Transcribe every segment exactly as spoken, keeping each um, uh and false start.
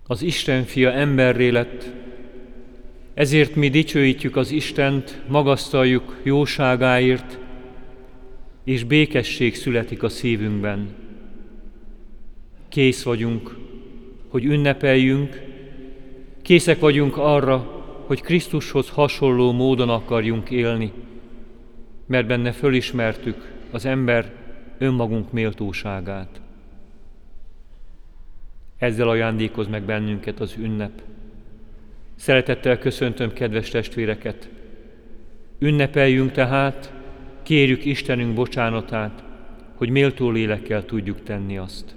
Az Isten fia emberré lett, ezért mi dicsőítjük az Istent, magasztaljuk jóságáért, és békesség születik a szívünkben. Kész vagyunk, hogy ünnepeljünk, készek vagyunk arra, hogy Krisztushoz hasonló módon akarjunk élni, mert benne fölismertük az ember önmagunk méltóságát. Ezzel ajándékoz meg bennünket az ünnep. Szeretettel köszöntöm kedves testvéreket. Ünnepeljünk tehát, kérjük Istenünk bocsánatát, hogy méltó lélekkel tudjuk tenni azt.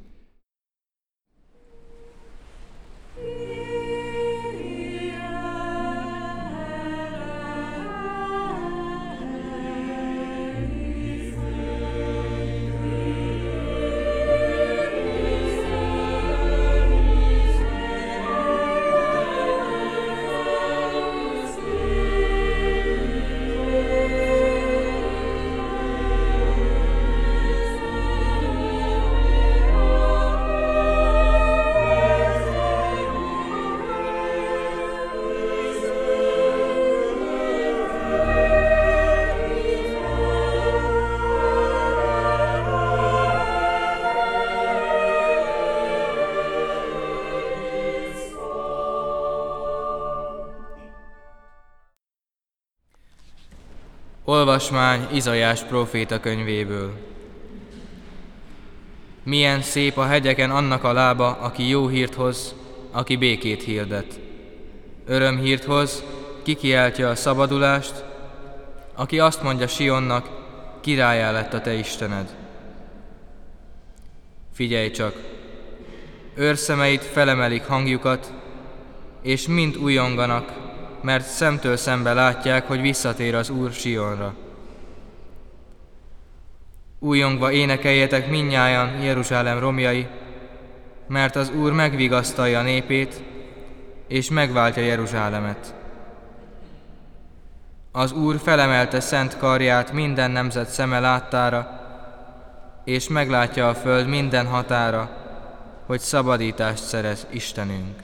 Olvasmány Izaiás próféta könyvéből. Milyen szép a hegyeken annak a lába, aki jó hírt hoz, aki békét hirdet. Örömhírt hoz, ki kiáltja a szabadulást, aki azt mondja Sionnak, királlyá lett a te Istened. Figyelj csak! Őrszemeid felemelik hangjukat, és mind újonganak, mert szemtől szembe látják, hogy visszatér az Úr Sionra. Újongva énekeljetek mindnyájan, Jeruzsálem romjai, mert az Úr megvigasztalja népét, és megváltja Jeruzsálemet. Az Úr felemelte szent karját minden nemzet szeme láttára, és meglátja a föld minden határa, hogy szabadítást szerez Istenünk.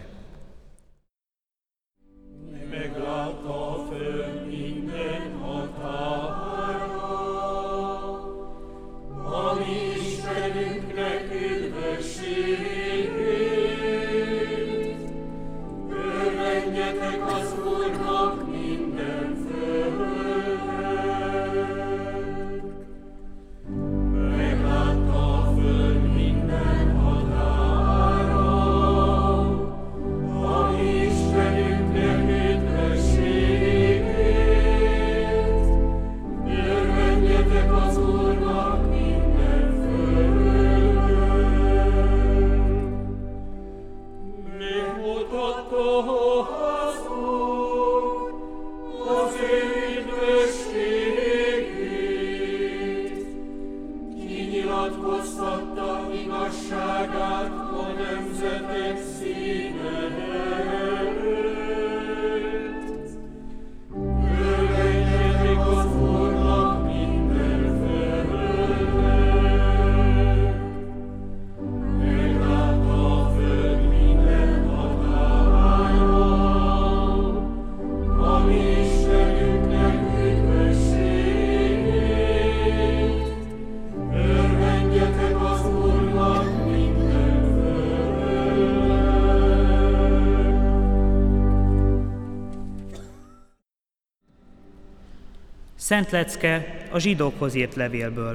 Szent lecke a zsidókhoz írt levélből.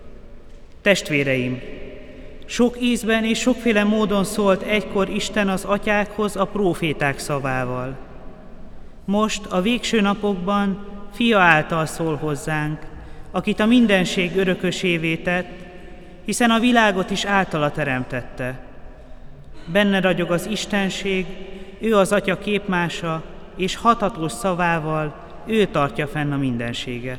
Testvéreim, sok ízben és sokféle módon szólt egykor Isten az atyákhoz a próféták szavával. Most a végső napokban Fia által szól hozzánk, akit a mindenség örökösévé tett, hiszen a világot is általa teremtette. Benne ragyog az Istenség, ő az Atya képmása, és hathatós szavával ő tartja fenn a mindenséget.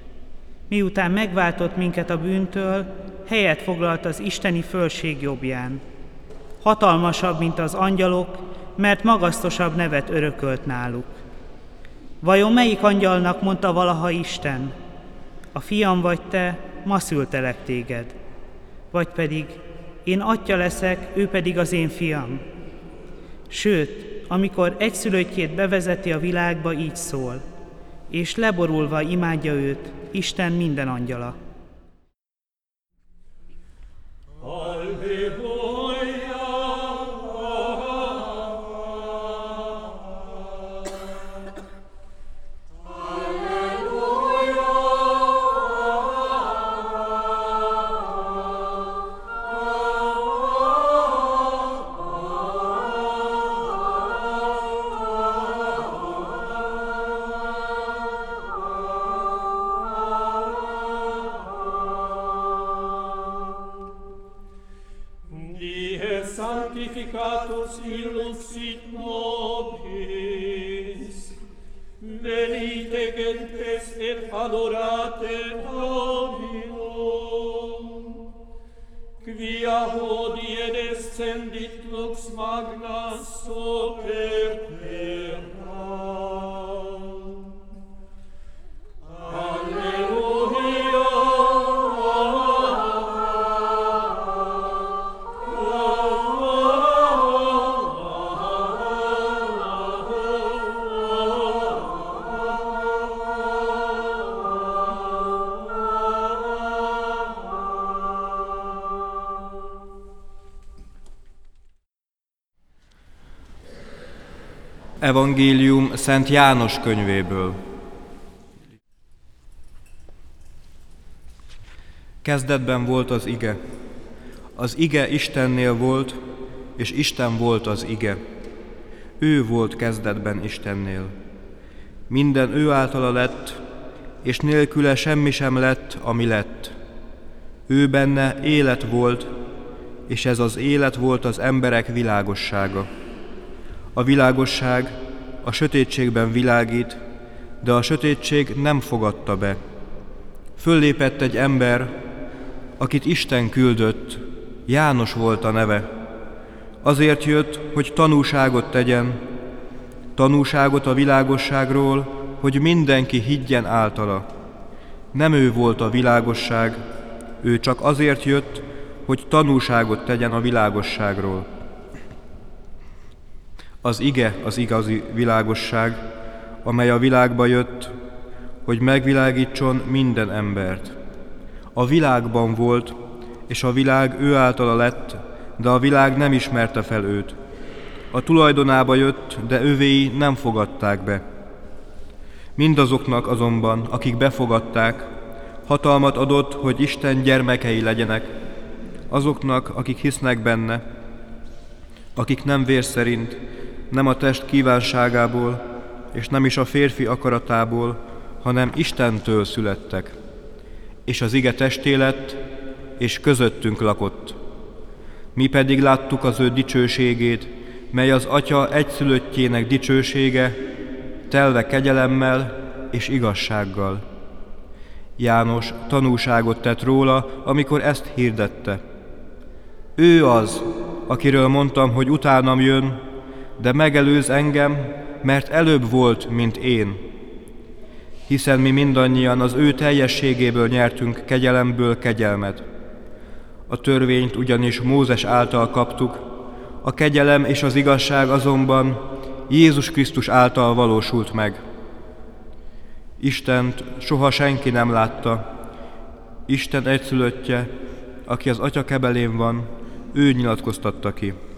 Miután megváltott minket a bűntől, helyet foglalt az isteni fölség jobbján. Hatalmasabb, mint az angyalok, mert magasztosabb nevet örökölt náluk. Vajon melyik angyalnak mondta valaha Isten? A fiam vagy te, ma szültelek téged. Vagy pedig én atya leszek, ő pedig az én fiam. Sőt, amikor egyszülöttjét bevezeti a világba, így szól, és leborulva imádja őt Isten minden angyala. Sanctificatus illum sit nobis, venite gentes et adorate Dominum, quia hodie descendit lux magna super terra. Alleluia. Evangélium Szent János könyvéből. Kezdetben volt az ige. Az ige Istennél volt, és Isten volt az ige. Ő volt kezdetben Istennél. Minden ő általa lett, és nélküle semmi sem lett, ami lett. Ő benne élet volt, és ez az élet volt az emberek világossága. A világosság a sötétségben világít, de a sötétség nem fogadta be. Föllépett egy ember, akit Isten küldött, János volt a neve. Azért jött, hogy tanúságot tegyen, tanúságot a világosságról, hogy mindenki higgyen általa. Nem ő volt a világosság, ő csak azért jött, hogy tanúságot tegyen a világosságról. Az ige az igazi világosság, amely a világba jött, hogy megvilágítson minden embert. A világban volt, és a világ ő általa lett, de a világ nem ismerte fel őt. A tulajdonába jött, de övéi nem fogadták be. Mindazoknak azonban, akik befogadták, hatalmat adott, hogy Isten gyermekei legyenek, azoknak, akik hisznek benne, akik nem vér szerint, nem a test kívánságából, és nem is a férfi akaratából, hanem Istentől születtek. És az ige testé lett, és közöttünk lakott. Mi pedig láttuk az ő dicsőségét, mely az Atya egyszülöttjének dicsősége, telve kegyelemmel és igazsággal. János tanúságot tett róla, amikor ezt hirdette. Ő az, akiről mondtam, hogy utánam jön, de megelőz engem, mert előbb volt, mint én. Hiszen mi mindannyian az ő teljességéből nyertünk kegyelemből kegyelmet. A törvényt ugyanis Mózes által kaptuk, a kegyelem és az igazság azonban Jézus Krisztus által valósult meg. Istent soha senki nem látta. Isten egyszülöttje, aki az Atya kebelén van, ő nyilatkoztatta ki.